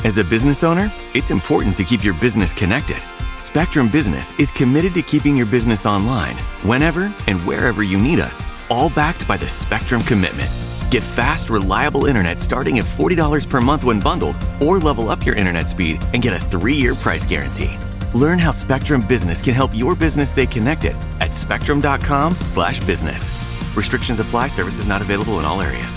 As a business owner, it's important to keep your business connected. Spectrum Business is committed to keeping your business online whenever and wherever you need us, all backed by the Spectrum Commitment. Get fast, reliable internet starting at $40 per month when bundled, or level up your internet speed and get a 3-year price guarantee. Learn how Spectrum Business can help your business stay connected at spectrum.com/business. Restrictions apply. Services not available in all areas.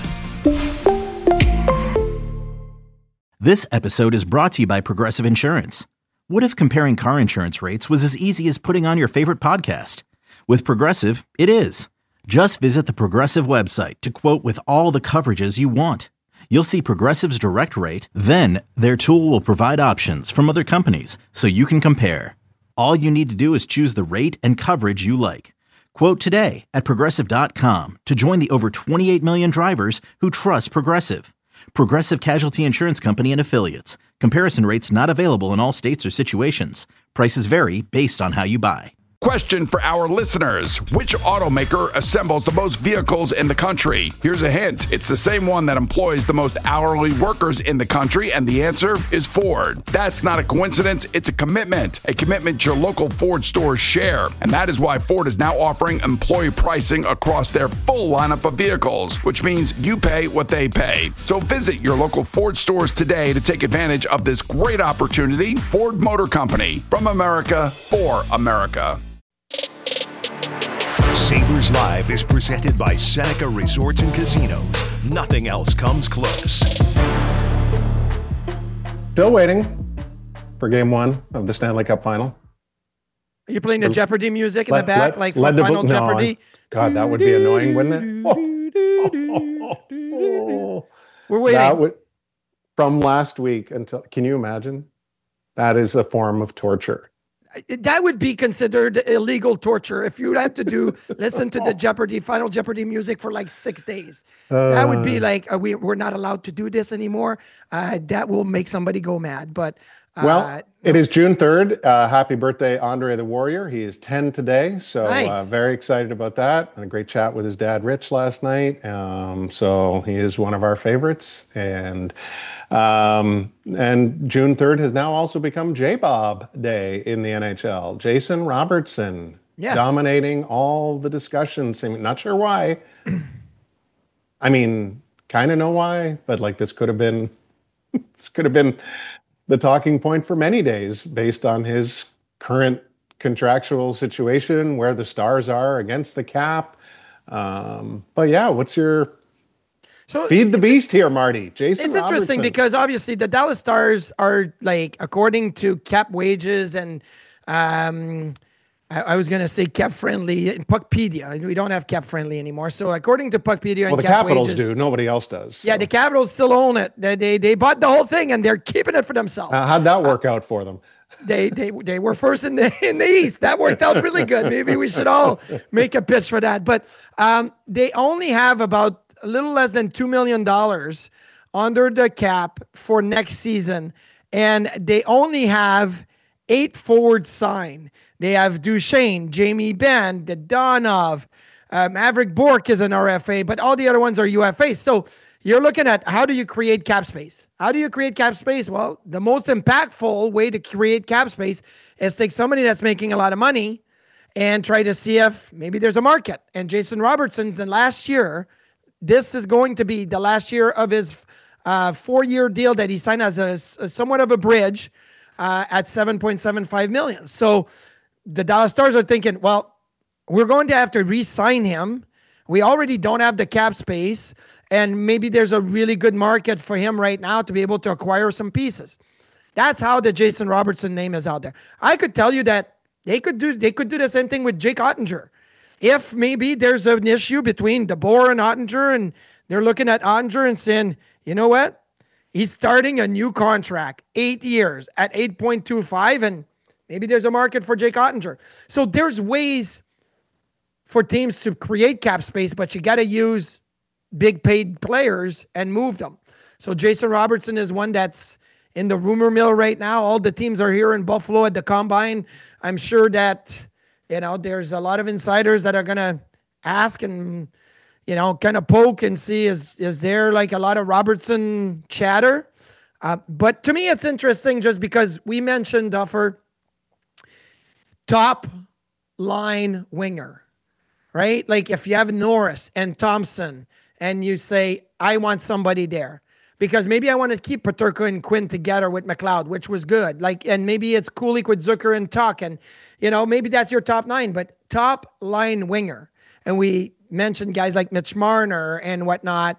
This episode is brought to you by Progressive Insurance. What if comparing car insurance rates was as easy as putting on your favorite podcast? With Progressive, it is. Just visit the Progressive website to quote with all the coverages you want. You'll see Progressive's direct rate, then their tool will provide options from other companies so you can compare. All you need to do is choose the rate and coverage you like. Quote today at Progressive.com to join the over 28 million drivers who trust Progressive. Progressive Casualty Insurance Company and Affiliates. Comparison rates not available in all states or situations. Prices vary based on how you buy. Question for our listeners. Which automaker assembles the most vehicles in the country? Here's a hint. It's the same one that employs the most hourly workers in the country, and the answer is Ford. That's not a coincidence. It's a commitment your local Ford stores share. And that is why Ford is now offering employee pricing across their full lineup of vehicles, which means you pay what they pay. So visit your local Ford stores today to take advantage of this great opportunity. Ford Motor Company, from America, for America. Sabres Live is presented by Seneca Resorts and Casinos. Nothing else comes close. Still waiting for game one of the Stanley Cup final. Are you playing the Jeopardy music in the back, for Final Jeopardy? God, that would be annoying, wouldn't it? We're waiting. From last week until, can you imagine? That is a form of torture. That would be considered illegal torture if you had to listen to the Final Jeopardy music for like 6 days. That would be like, we're not allowed to do this anymore. That will make somebody go mad. But it is June 3rd. Happy birthday, Andre the Warrior. He is 10 today. So nice. Very excited about that. And a great chat with his dad, Rich, last night. So he is one of our favorites. And June 3rd has now also become J-Bob Day in the NHL. Jason Robertson, yes, dominating all the discussions. Not sure why. I mean, kind of know why, but like this could have been the talking point for many days based on his current contractual situation, where the Stars are against the cap. But yeah, what's your feed the beast here, Marty? Jason It's interesting because obviously the Dallas Stars are, like, according to cap wages and I was going to say cap friendly in Puckpedia. We don't have cap friendly anymore. So according to Puckpedia, the Capitals do. Nobody else does. Yeah, so. The Capitals still own it. They bought the whole thing and they're keeping it for themselves. How'd that work out for them? They were first in the East. That worked out really good. Maybe we should all make a pitch for that. But they only have about a little less than $2 million under the cap for next season, and they only have 8 forwards signed. They have Duchesne, Jamie Benn, Dadonov, Maverick Bourque is an RFA, but all the other ones are UFAs. So you're looking at, how do you create cap space? How do you create cap space? Well, the most impactful way to create cap space is take somebody that's making a lot of money and try to see if maybe there's a market. And Jason Robertson's in last year, this is going to be the last year of his 4-year deal that he signed as a somewhat of a bridge at $7.75 million. So the Dallas Stars are thinking, well, we're going to have to re-sign him. We already don't have the cap space, and maybe there's a really good market for him right now to be able to acquire some pieces. That's how the Jason Robertson name is out there. I could tell you that they could do the same thing with Jake Ottinger. If maybe there's an issue between DeBoer and Ottinger, and they're looking at Ottinger and saying, you know what? He's starting a new contract, 8 years at 8.25, and maybe there's a market for Jake Ottinger. So there's ways for teams to create cap space, but you got to use big paid players and move them. So Jason Robertson is one that's in the rumor mill right now. All the teams are here in Buffalo at the Combine. I'm sure that, there's a lot of insiders that are going to ask and, kind of poke and see, is there like a lot of Robertson chatter? But to me, it's interesting just because we mentioned Duffer, top line winger, right? Like if you have Norris and Thompson and you say, I want somebody there because maybe I want to keep Peterka and Quinn together with McLeod, which was good. Like, and maybe it's Kulik with Zucker and Tuck. And, maybe that's your top 9, but top line winger. And we mentioned guys like Mitch Marner and whatnot.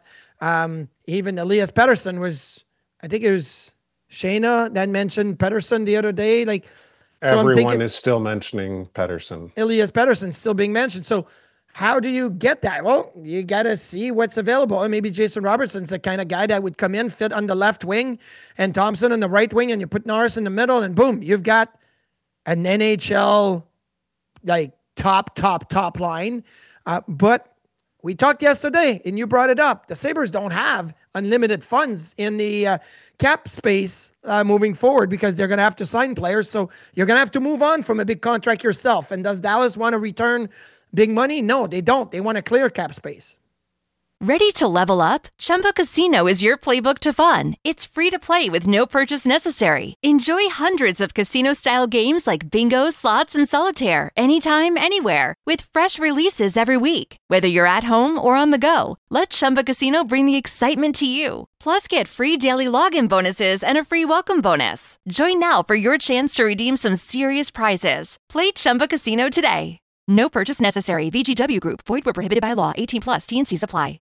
Even Elias Pettersson was, I think it was Shayna that mentioned Pettersson the other day. Like, so everyone is still mentioning Pettersson. Elias Pettersson still being mentioned. So how do you get that? Well, you got to see what's available. And maybe Jason Robertson's the kind of guy that would come in, fit on the left wing, and Thompson on the right wing, and you put Norris in the middle, and boom, you've got an NHL like top line. But we talked yesterday, and you brought it up. The Sabres don't have unlimited funds in the cap space moving forward because they're going to have to sign players. So you're going to have to move on from a big contract yourself. And does Dallas want to return big money? No, they don't. They want to clear cap space. Ready to level up? Chumba Casino is your playbook to fun. It's free to play with no purchase necessary. Enjoy hundreds of casino-style games like bingo, slots, and solitaire anytime, anywhere with fresh releases every week. Whether you're at home or on the go, let Chumba Casino bring the excitement to you. Plus, get free daily login bonuses and a free welcome bonus. Join now for your chance to redeem some serious prizes. Play Chumba Casino today. No purchase necessary. VGW Group. Void where prohibited by law. 18+. T&Cs apply.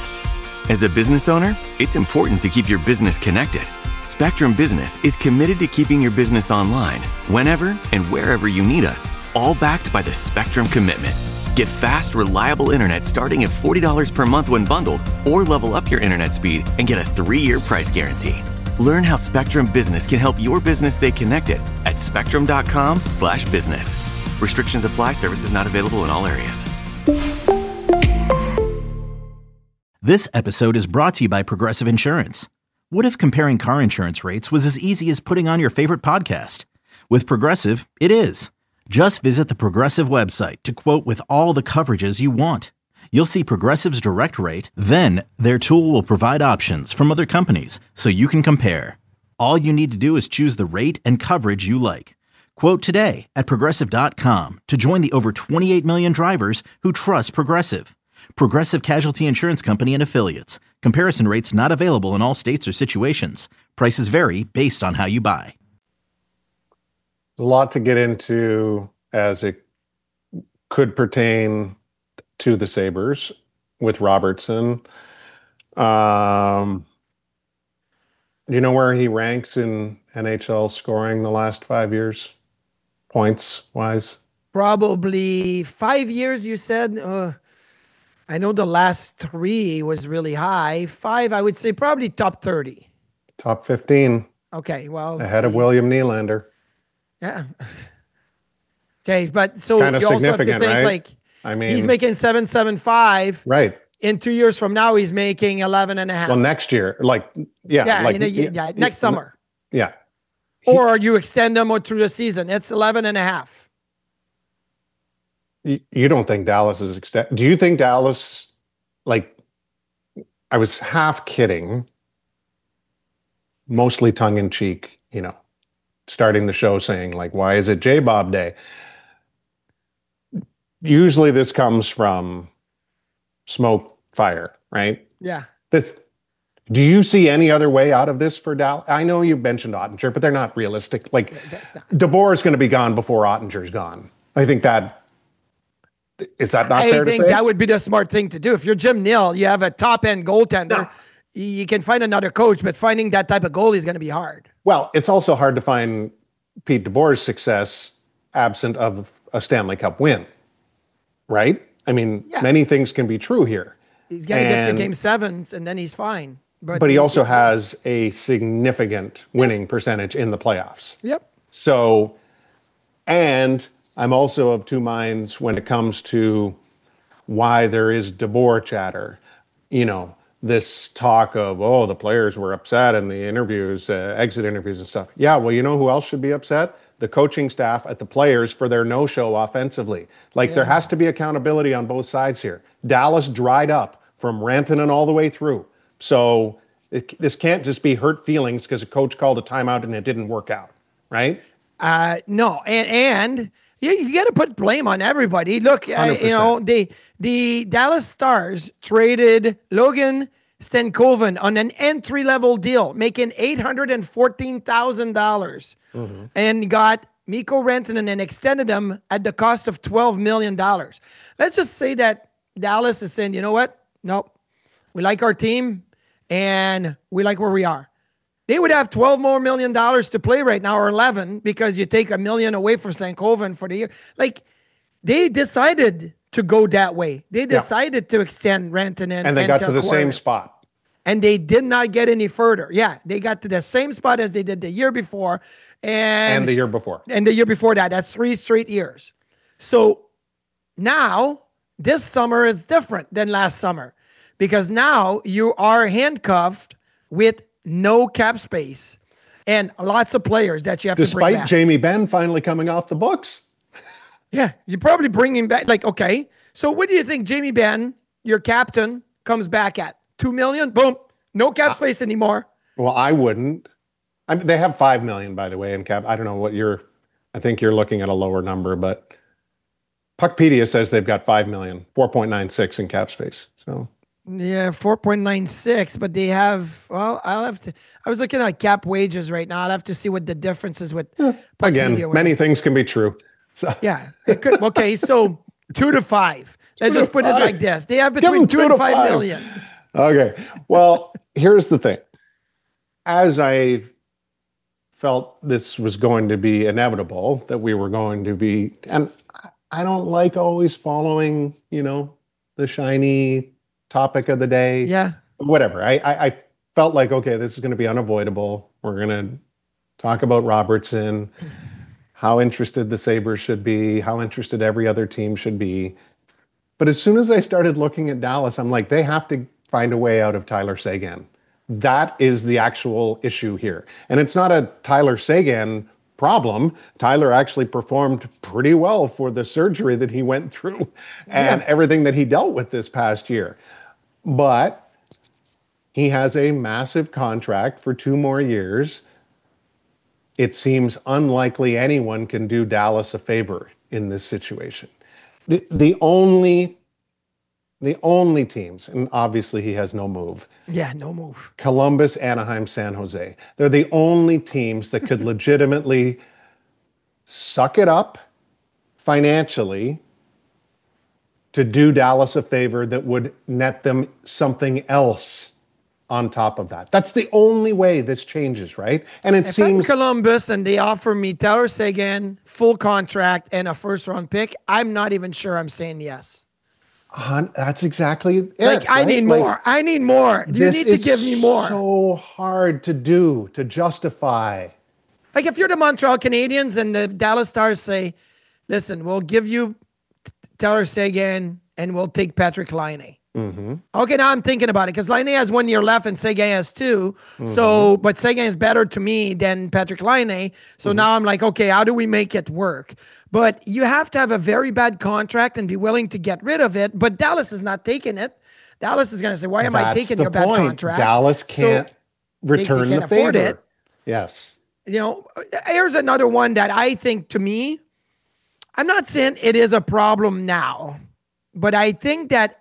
As a business owner, it's important to keep your business connected. Spectrum Business is committed to keeping your business online whenever and wherever you need us, all backed by the Spectrum Commitment. Get fast, reliable internet starting at $40 per month when bundled, or level up your internet speed and get a 3-year price guarantee. Learn how Spectrum Business can help your business stay connected at spectrum.com/business. Restrictions apply. Services not available in all areas. This episode is brought to you by Progressive Insurance. What if comparing car insurance rates was as easy as putting on your favorite podcast? With Progressive, it is. Just visit the Progressive website to quote with all the coverages you want. You'll see Progressive's direct rate, then their tool will provide options from other companies so you can compare. All you need to do is choose the rate and coverage you like. Quote today at Progressive.com to join the over 28 million drivers who trust Progressive. Progressive Casualty Insurance Company and Affiliates. Comparison rates not available in all states or situations. Prices vary based on how you buy. There's a lot to get into as it could pertain to the Sabres with Robertson. Do you know where he ranks in NHL scoring the last 5 years, points-wise? Probably 5 years, you said? I know the last 3 was really high. 5, I would say probably top 30. Top 15. Okay, well. Ahead of William Nylander. Yeah. Okay, but so kind of you also have to significant, think, right? like, I mean, he's making 7.75. Right. In 2 years from now, he's making 11.5. Well, next year, next summer. Yeah. Or you extend them through the season. It's 11.5. You don't think Dallas is do you think Dallas, like, I was half kidding, mostly tongue in cheek, starting the show saying, like, why is it J-Bob Day? Usually this comes from smoke, fire, right? Yeah. Do you see any other way out of this for Dallas? I know you mentioned Ottinger, but they're not realistic. Like, DeBoer is going to be gone before Ottinger's gone. I think that. Is that not fair to say? I think that would be the smart thing to do. If you're Jim Nill, you have a top-end goaltender. No. You can find another coach, but finding that type of goalie is going to be hard. Well, it's also hard to find Pete DeBoer's success absent of a Stanley Cup win, right? I mean, many things can be true here. He's got to get to Game 7s, and then he's fine. But he also has a significant winning percentage in the playoffs. Yep. So, and I'm also of two minds when it comes to why there is DeBoer chatter. This talk of, the players were upset in the interviews, exit interviews and stuff. Yeah, well, you know who else should be upset? The coaching staff at the players for their no-show offensively. There has to be accountability on both sides here. Dallas dried up from Rantanen all the way through. So This can't just be hurt feelings because a coach called a timeout and it didn't work out, right? No, and you got to put blame on everybody. Look, the Dallas Stars traded Logan Stankoven on an entry-level deal, making $814,000, and got Mikko Rantanen and extended him at the cost of $12 million. Let's just say that Dallas is saying, you know what? Nope. We like our team, and we like where we are. They would have $12 million more to play right now, or 11, because you take $1 million away from Stankoven for the year. Like, they decided to go that way. They decided to extend Rantanen. And they got to the same spot. And they did not get any further. Yeah, they got to the same spot as they did the year before. And the year before. And the year before that. That's 3 straight years. So now, this summer is different than last summer. Because now you are handcuffed with no cap space and lots of players that you have to bring back. Despite Jamie Benn finally coming off the books. Yeah, you probably bring him back. Like, okay, so what do you think Jamie Benn, your captain, comes back at? $2 million? Boom. No cap space anymore. Well, I wouldn't. They have $5 million, by the way, in cap. I don't know what I think you're looking at a lower number, but Puckpedia says they've got $5 million, 4.96 in cap space. So. Yeah, 4.96, but they have, well, I was looking at cap wages right now. I'll have to see what the difference is with. Again, many things can be true. So. Yeah, it could. Okay, so 2 to 5. Let's just put it like this. They have between 2 and 5 million. Okay, well, here's the thing. As I felt this was going to be inevitable, that we were going to be, and I don't like always following, the shiny topic of the day. Yeah. Whatever. I felt like, okay, this is going to be unavoidable. We're going to talk about Robertson, how interested the Sabres should be, how interested every other team should be. But as soon as I started looking at Dallas, I'm like, they have to find a way out of Tyler Seguin. That is the actual issue here. And it's not a Tyler Seguin problem. Tyler actually performed pretty well for the surgery that he went through and everything that he dealt with this past year. But he has a massive contract for 2 more years. It seems unlikely anyone can do Dallas a favor in this situation. The only teams, and obviously he has no move. Yeah, no move. Columbus, Anaheim, San Jose. They're the only teams that could legitimately suck it up financially to do Dallas a favor that would net them something else on top of that. That's the only way this changes, right? And it seems... If I'm Columbus and they offer me Tyler Seguin, full contract, and a first-round pick, I'm not even sure I'm saying yes. That's exactly it. Like, I need more. I need more. You need to give me more. This is so hard to do, to justify. Like, if you're the Montreal Canadiens and the Dallas Stars say, listen, we'll give you Tyler Seguin and we'll take Patrick Laine. Mm-hmm. Okay, now I'm thinking about it because Laine has 1 year left and Seguin has 2. Mm-hmm. So, but Seguin is better to me than Patrick Laine. So now I'm like, okay, how do we make it work? But you have to have a very bad contract and be willing to get rid of it. But Dallas is not taking it. Dallas is going to say, why am I taking your bad contract? Dallas can't return they the favor. Afford it. Yes. Here's another one that I think, to me, I'm not saying it is a problem now, but I think that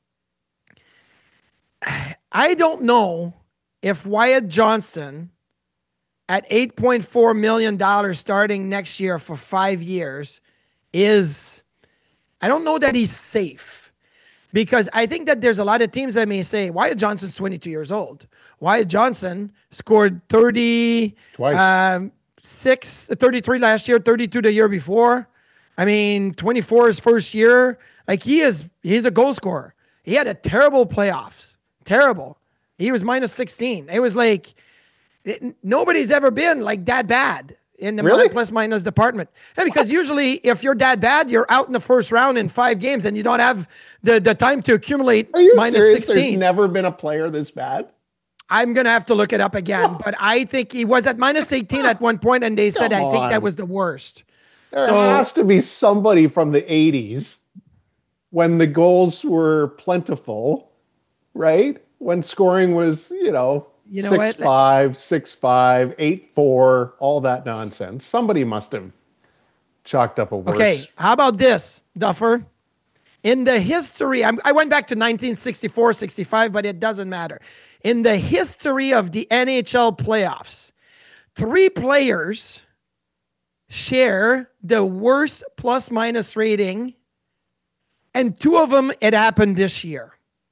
I don't know if Wyatt Johnston at $8.4 million starting next year for 5 years I don't know that he's safe, because I think that there's a lot of teams that may say Wyatt Johnston's 22 years old. Wyatt Johnston scored 30, twice. 33 last year, 32 the year before. 24 his first year. Like, he's a goal scorer. He had a terrible playoffs. Terrible. He was minus 16. It was like, nobody's ever been like that bad in the plus minus department. Yeah, because usually if you're that bad, you're out in the first round in 5 games and you don't have the time to accumulate minus serious? 16. There's never been a player this bad? I'm going to have to look it up again, but I think he was at minus 18 at one point, and they said, I think that was the worst. There has to be somebody from the 80s when the goals were plentiful, right? When scoring was, you know what? 6'5", 6'5", 8'4", all that nonsense. Somebody must have chalked up a worse. Okay, how about this, Duffer? In the history, I went back to 1964, 65, but it doesn't matter. In the history of the NHL playoffs, 3 players share the worst plus-minus rating, and 2 of them, it happened this year.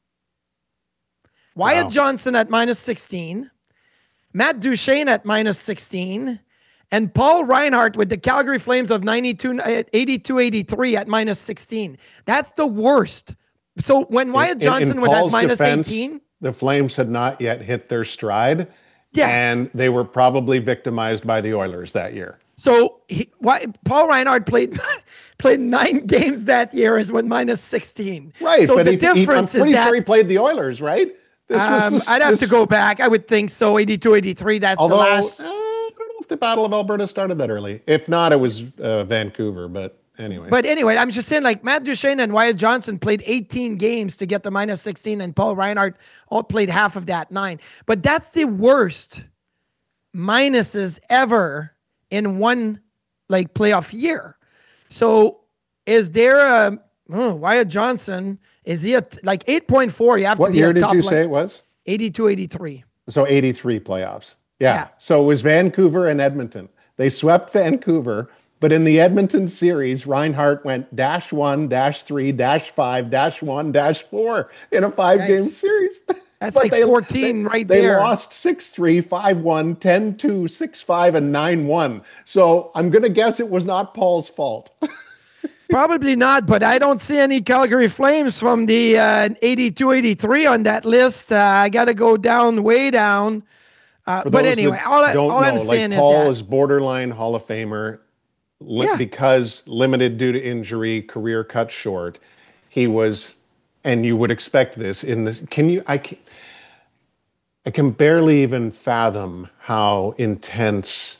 Wyatt Johnson at -16, Matt Duchene at -16, and Paul Reinhart with the Calgary Flames of 82-83 at -16. That's the worst. So when Wyatt Johnson was at -18... The Flames had not yet hit their stride. Yes. And they were probably victimized by the Oilers that year. So Paul Reinhart played 9 games that year as when -16. Right. So but the difference I'm pretty is that... sure he played the Oilers, right? I'd have to go back. I would think so. 82-83. That's the last... I don't know if the Battle of Alberta started that early. If not, it was Vancouver. But anyway. I'm just saying, like, Matt Duchene and Wyatt Johnson played 18 games to get to -16, and Paul Reinhart all played half of that, 9. But that's the worst minuses ever in one, like, playoff year. So is there a Wyatt Johnson? Is he like 8.4? You have to be. What year did you say it was? 82-83. So 83 playoffs. Yeah. So it was Vancouver and Edmonton. They swept Vancouver, but in the Edmonton series, Reinhart went -1, -3, -5, -1, -4 in a 5-game series. That's like 14 right there. They lost 6-3, 5-1, 10-2, 6-5, and 9-1. So I'm going to guess it was not Paul's fault. Probably not, but I don't see any Calgary Flames from the 82-83 on that list. I got to go down, way down. But anyway, all I'm saying is that Paul is borderline Hall of Famer because limited due to injury, career cut short. He was, and you would expect this in this. I can barely even fathom how intense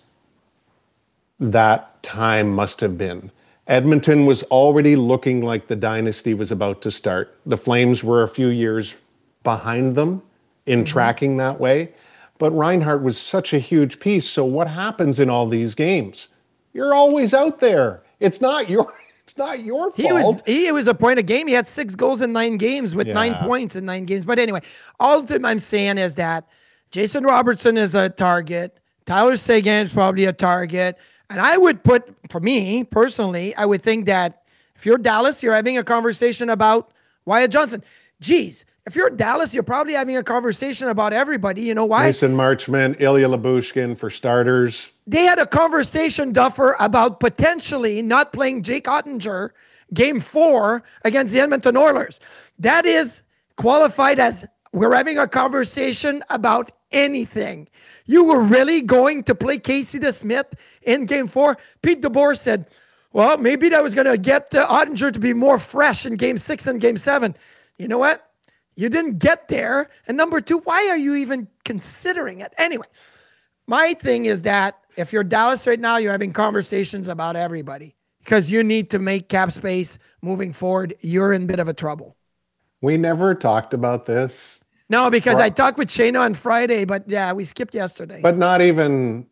that time must have been. Edmonton was already looking like the dynasty was about to start. The Flames were a few years behind them in tracking that way. But Reinhart was such a huge piece. So what happens in all these games? You're always out there. It's not your fault. He was a point a game. He had 6 goals in 9 games with 9 points in 9 games. But anyway, all I'm saying is that Jason Robertson is a target. Tyler Seguin is probably a target. And I would put, for me personally, I would think that if you're Dallas, you're having a conversation about Wyatt Johnson. Geez, if you're Dallas, you're probably having a conversation about everybody. You know why? Mason Marchment, Ilya Lyubushkin for starters. They had a conversation, Duffer, about potentially not playing Jake Ottinger Game 4 against the Edmonton Oilers. That is qualified as we're having a conversation about anything. You were really going to play Casey DeSmith in Game 4? Pete DeBoer said, well, maybe that was going to get Ottinger to be more fresh in Game 6 and Game 7. You know what? You didn't get there. And number 2, why are you even considering it? Anyway, my thing is that if you're Dallas right now, you're having conversations about everybody because you need to make cap space moving forward. You're in a bit of a trouble. We never talked about this. No, because I talked with Shayna on Friday, but yeah, we skipped yesterday. But not even,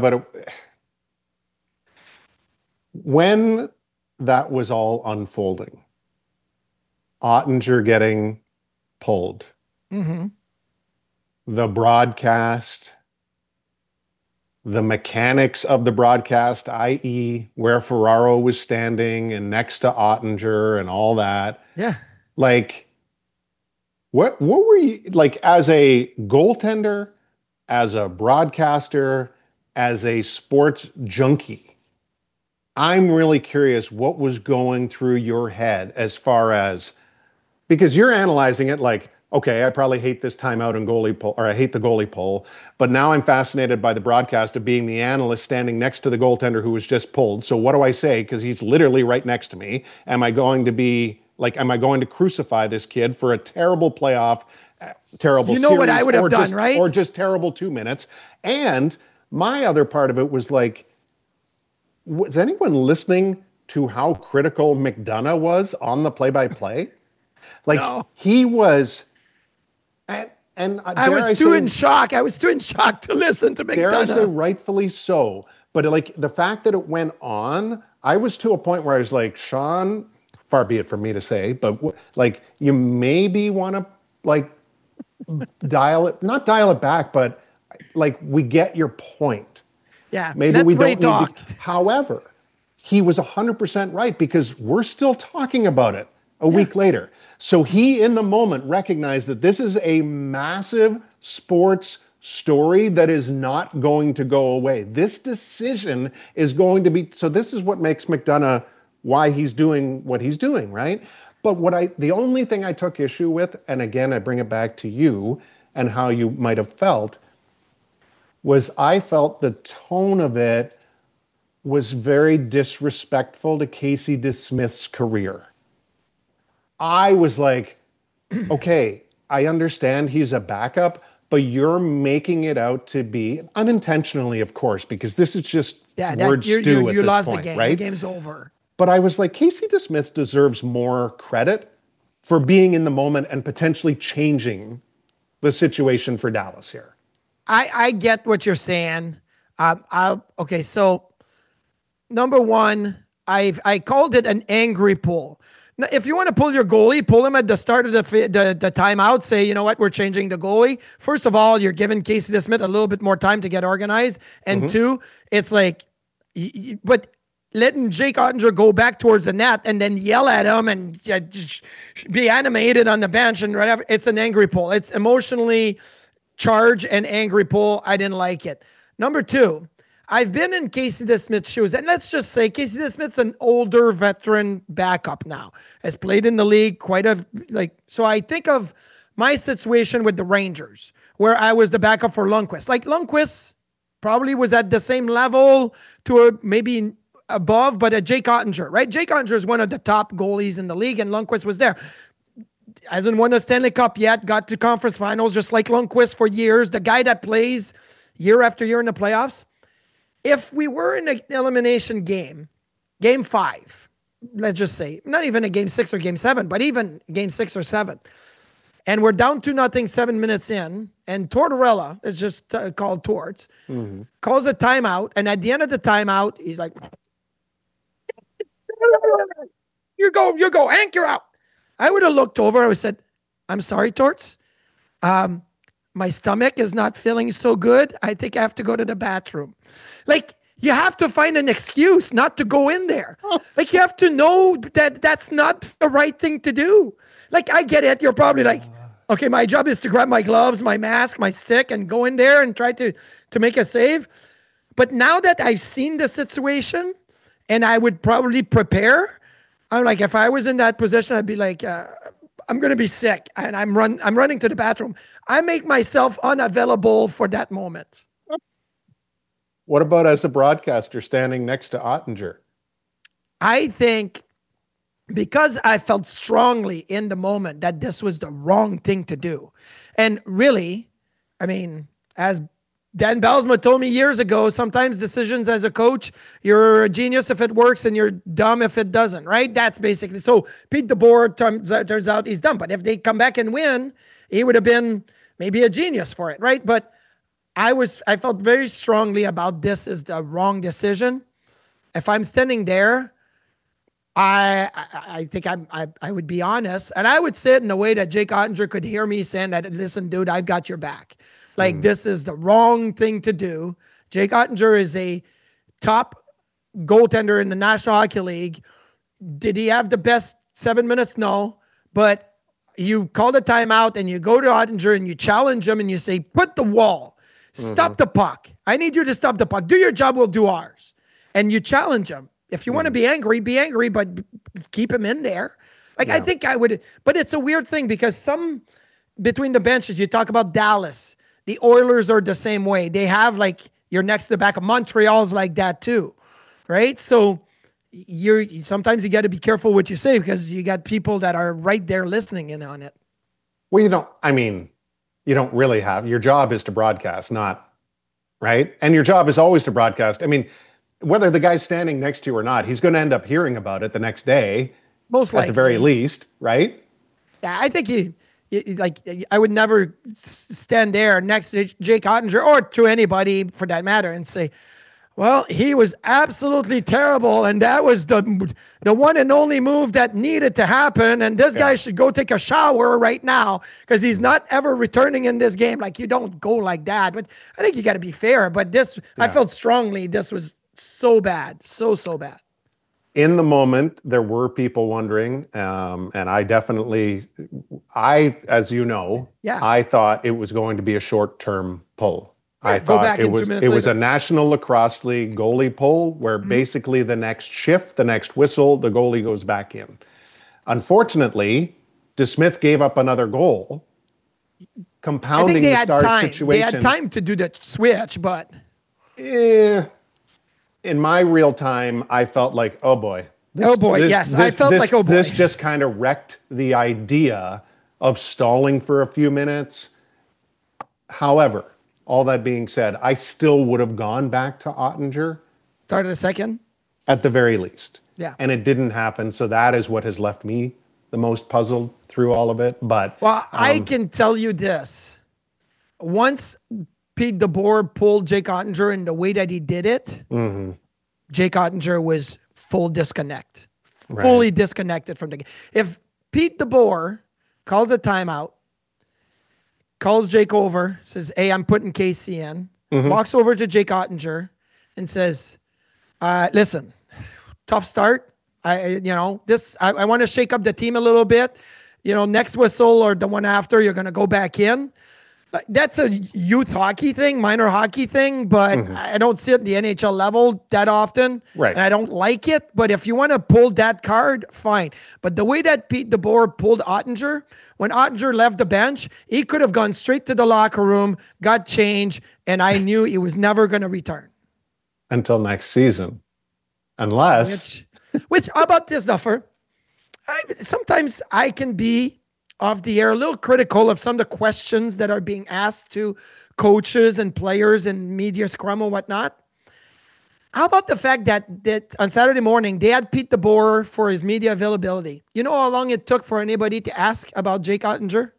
when that was all unfolding, Ottinger getting pulled, the broadcast, the mechanics of the broadcast, i.e. where Ferraro was standing and next to Ottinger and all that. Yeah. Like, what were you, like, as a goaltender, as a broadcaster, as a sports junkie? I'm really curious what was going through your head as far as, because you're analyzing it like, okay, I probably hate this timeout and goalie pull, or I hate the goalie pull, but now I'm fascinated by the broadcast of being the analyst standing next to the goaltender who was just pulled. So what do I say? Because he's literally right next to me. Am I going to crucify this kid for a terrible playoff, terrible series? You know what I would have done, right? Or just terrible 2 minutes. And my other part of it was like, was anyone listening to how critical McDonough was on the play-by-play? Like, no. He was, and And I was too in shock. I was too in shock to listen to McDonough. Dare I say rightfully so. But like the fact that it went on, I was to a point where I was like, Sean, far be it from me to say, but like you maybe want to like not dial it back, but like we get your point. Yeah, maybe we don't need to. However, he was 100% right because we're still talking about it a week later. So he, in the moment, recognized that this is a massive sports story that is not going to go away. This decision is going to be, so this is what makes McDonough why he's doing what he's doing, right? But the only thing I took issue with, and again, I bring it back to you and how you might have felt, was I felt the tone of it was very disrespectful to Casey DeSmith's career. I was like, okay, I understand he's a backup, but you're making it out to be, unintentionally, of course, because this is just word stew at this point, you lost the game. Right? The game's over. But I was like, Casey DeSmith deserves more credit for being in the moment and potentially changing the situation for Dallas here. I get what you're saying. Okay, so number one, I called it an angry pull. Now, if you want to pull your goalie, pull him at the start of the timeout. Say, you know what, we're changing the goalie. First of all, you're giving Casey DeSmith a little bit more time to get organized. And two, it's like, but letting Jake Ottinger go back towards the net and then yell at him and just be animated on the bench and whatever, it's an angry pull. It's emotionally charged and angry pull. I didn't like it. Number two, I've been in Casey DeSmith's shoes, and let's just say Casey DeSmith's an older veteran backup now, has played in the league so I think of my situation with the Rangers, where I was the backup for Lundqvist. Like Lundqvist probably was at the same level to maybe above, but a Jake Ottinger, right? Jake Ottinger is one of the top goalies in the league, and Lundqvist was there. Hasn't won a Stanley Cup yet, got to conference finals just like Lundqvist for years, the guy that plays year after year in the playoffs. If we were in an elimination game 5, let's just say, not even a game 6 or game 7, but even game 6 or 7, and we're down 2-0 7 minutes in, and Tortorella is just called Torts, calls a timeout, and at the end of the timeout, he's like, you go, Hank, you're out. I would have looked over, I would have said, I'm sorry, Torts. My stomach is not feeling so good. I think I have to go to the bathroom. Like, you have to find an excuse not to go in there. Like, you have to know that that's not the right thing to do. Like, I get it. You're probably like, okay, my job is to grab my gloves, my mask, my stick, and go in there and try to make a save. But now that I've seen the situation and I would probably prepare, I'm like, if I was in that position, I'd be like, I'm going to be sick and I'm running to the bathroom. I make myself unavailable for that moment. What about as a broadcaster standing next to Ottinger? I think because I felt strongly in the moment that this was the wrong thing to do. And really, I mean, as Dan Belsma told me years ago, sometimes decisions as a coach, you're a genius if it works and you're dumb if it doesn't, right? That's basically, so Pete DeBoer turns out he's dumb, but if they come back and win, he would have been maybe a genius for it, right? But I felt very strongly about this is the wrong decision. If I'm standing there, I think I would be honest, and I would say it in a way that Jake Ottinger could hear me saying that, listen, dude, I've got your back. Like, this is the wrong thing to do. Jake Ottinger is a top goaltender in the National Hockey League. Did he have the best 7 minutes? No. But you call the timeout and you go to Ottinger and you challenge him and you say, put the wall. Stop the puck. I need you to stop the puck. Do your job, we'll do ours. And you challenge him. If you want to be angry, but keep him in there. Like, I think I would, but it's a weird thing because between the benches, you talk about Dallas. The Oilers are the same way. They have you're next to the back of Montreal's like that too, right? So sometimes you got to be careful what you say because you got people that are right there listening in on it. Well, you don't really have, your job is to broadcast, not, right? And your job is always to broadcast. I mean, whether the guy's standing next to you or not, he's going to end up hearing about it the next day. Most likely. At the very least, right? Yeah, I think like I would never stand there next to Jake Ottinger or to anybody for that matter and say, well, he was absolutely terrible, and that was the one and only move that needed to happen, and this guy should go take a shower right now because he's not ever returning in this game. Like, you don't go like that. But I think you got to be fair. But I felt strongly this was so bad, so bad. In the moment, there were people wondering, and as you know, I thought it was going to be a short-term pull. I thought it was a National Lacrosse League goalie pull where basically the next shift, the next whistle, the goalie goes back in. Unfortunately, DeSmith gave up another goal, compounding the Stars situation. They had time to do the switch, but... in my real time, I felt like, oh boy. I felt like, oh boy. This just kind of wrecked the idea of stalling for a few minutes. However, all that being said, I still would have gone back to Ottinger. Started a second? At the very least. Yeah. And it didn't happen, so that is what has left me the most puzzled through all of it. But I can tell you this. Once Pete DeBoer pulled Jake Ottinger in the way that he did it, Jake Ottinger was fully disconnected from the game. If Pete DeBoer calls a timeout, calls Jake over, says, hey, I'm putting KC in, walks over to Jake Ottinger and says, listen, tough start. I want to shake up the team a little bit. Next whistle or the one after, you're going to go back in. That's a youth hockey thing, minor hockey thing, but I don't see it at the NHL level that often. Right. And I don't like it. But if you want to pull that card, fine. But the way that Pete DeBoer pulled Ottinger, when Ottinger left the bench, he could have gone straight to the locker room, got changed, and I knew he was never going to return. Until next season. Unless... Which how about this, Duffer? Sometimes I can be off the air a little critical of some of the questions that are being asked to coaches and players and media scrum and whatnot. How about the fact that on Saturday morning, they had Pete DeBoer for his media availability? You know how long it took for anybody to ask about Jake Ottinger?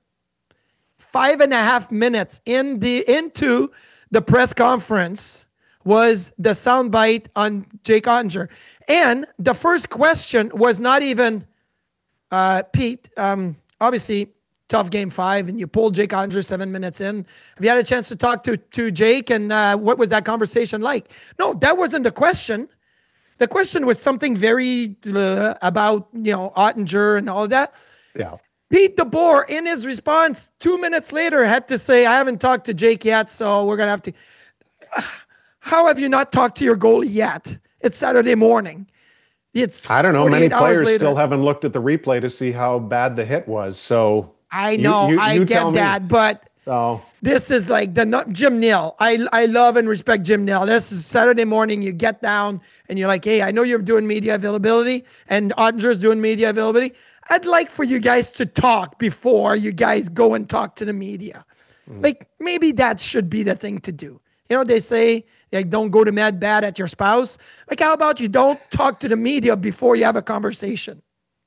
5.5 minutes into the press conference was the soundbite on Jake Ottinger. And the first question was not even, Pete, obviously, tough game 5, and you pulled Jake Ottinger 7 minutes in. Have you had a chance to talk to Jake, and what was that conversation like? No, that wasn't the question. The question was something very about, Ottinger and all that. Yeah. Pete DeBoer, in his response, 2 minutes later, had to say, I haven't talked to Jake yet, so we're going to have to... How have you not talked to your goalie yet? It's Saturday morning. I don't know. Many players still haven't looked at the replay to see how bad the hit was. So I know, I get that, but this is like Jim Nill. I love and respect Jim Nill. This is Saturday morning. You get down and you're like, hey, I know you're doing media availability and Ottinger's doing media availability. I'd like for you guys to talk before you guys go and talk to the media. Like, maybe that should be the thing to do. They say, like, don't go to mad bad at your spouse. Like, how about you don't talk to the media before you have a conversation?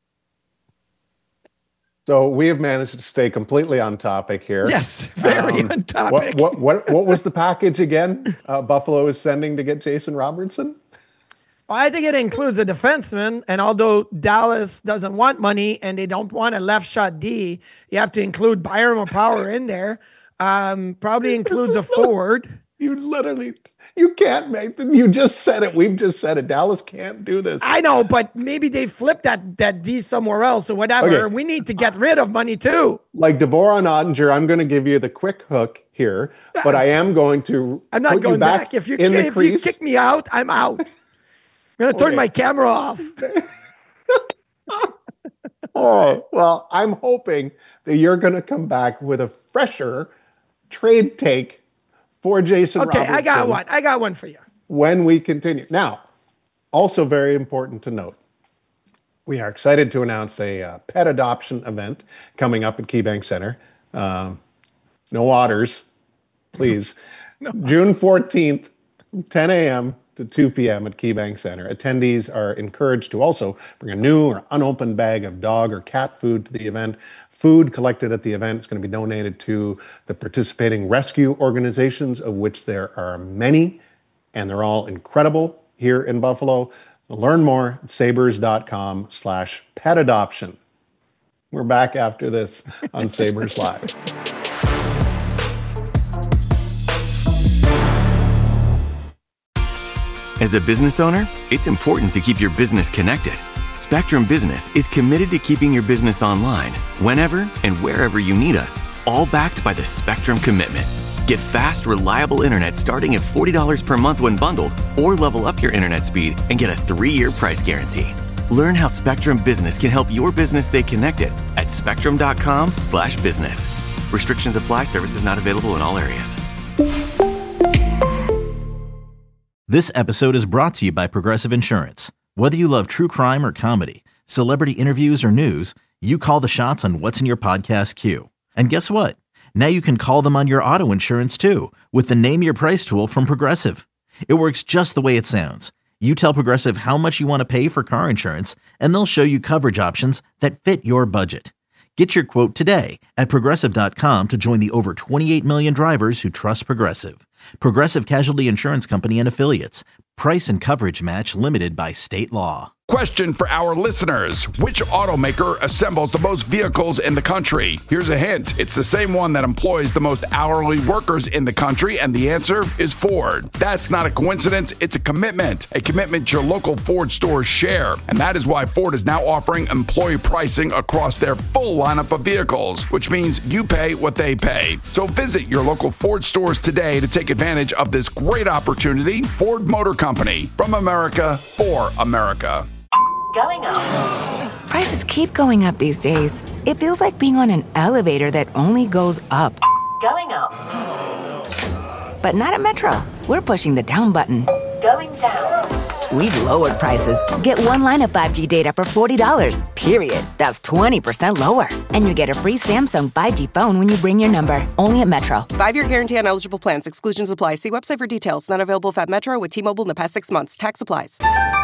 So we have managed to stay completely on topic here. Yes, very on topic. What was the package again Buffalo is sending to get Jason Robertson? Well, I think it includes a defenseman, and although Dallas doesn't want money and they don't want a left shot D, you have to include Byram Power in there. Probably includes a forward. You can't make them. You just said it. We've just said it. Dallas can't do this. I know, but maybe they flip that D somewhere else or whatever. Okay. We need to get rid of money too. Like DeBoer on Ottinger, I'm going to give you the quick hook here, but I am going to. I'm not going back. If you kick me out, I'm out. I'm going to turn my camera off. Oh, well, I'm hoping that you're going to come back with a fresher trade take for Jason Robertson. Okay, I got one for you. When we continue. Now, also very important to note, we are excited to announce a pet adoption event coming up at KeyBank Center. No otters, please. No. June 14th, 10 a.m., to 2 p.m. at KeyBank Center. Attendees are encouraged to also bring a new or unopened bag of dog or cat food to the event. Food collected at the event is going to be donated to the participating rescue organizations, of which there are many, and they're all incredible here in Buffalo. Learn more at sabres.com/pet adoption. We're back after this on Sabres Live. As a business owner, it's important to keep your business connected. Spectrum Business is committed to keeping your business online whenever and wherever you need us, all backed by the Spectrum Commitment. Get fast, reliable internet starting at $40 per month when bundled, or level up your internet speed and get a 3-year price guarantee. Learn how Spectrum Business can help your business stay connected at spectrum.com/business. Restrictions apply. Services not available in all areas. This episode is brought to you by Progressive Insurance. Whether you love true crime or comedy, celebrity interviews or news, you call the shots on what's in your podcast queue. And guess what? Now you can call them on your auto insurance too with the Name Your Price tool from Progressive. It works just the way it sounds. You tell Progressive how much you want to pay for car insurance, and they'll show you coverage options that fit your budget. Get your quote today at Progressive.com to join the over 28 million drivers who trust Progressive. Progressive Casualty Insurance Company and Affiliates. Price and coverage match limited by state law. Question for our listeners. Which automaker assembles the most vehicles in the country? Here's a hint. It's the same one that employs the most hourly workers in the country, and the answer is Ford. That's not a coincidence. It's a commitment your local Ford stores share. And that is why Ford is now offering employee pricing across their full lineup of vehicles, which means you pay what they pay. So visit your local Ford stores today to take advantage of this great opportunity. Ford Motor Company, from America, for America. Going up. Prices keep going up these days. It feels like being on an elevator that only goes up. Going up. But not at Metro. We're pushing the down button. Going down. We've lowered prices. Get one line of 5G data for $40, period. That's 20% lower. And you get a free Samsung 5G phone when you bring your number. Only at Metro. 5-year guarantee on eligible plans. Exclusions apply. See website for details. Not available at Metro with T-Mobile in the past 6 months. Tax applies.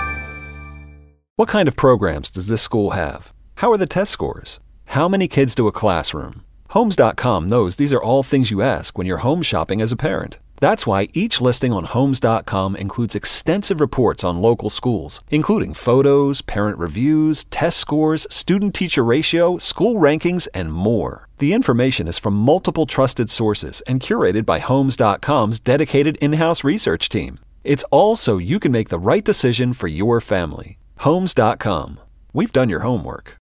What kind of programs does this school have? How are the test scores? How many kids to a classroom? Homes.com knows these are all things you ask when you're home shopping as a parent. That's why each listing on Homes.com includes extensive reports on local schools, including photos, parent reviews, test scores, student-teacher ratio, school rankings, and more. The information is from multiple trusted sources and curated by Homes.com's dedicated in-house research team. It's all so you can make the right decision for your family. Homes.com. We've done your homework.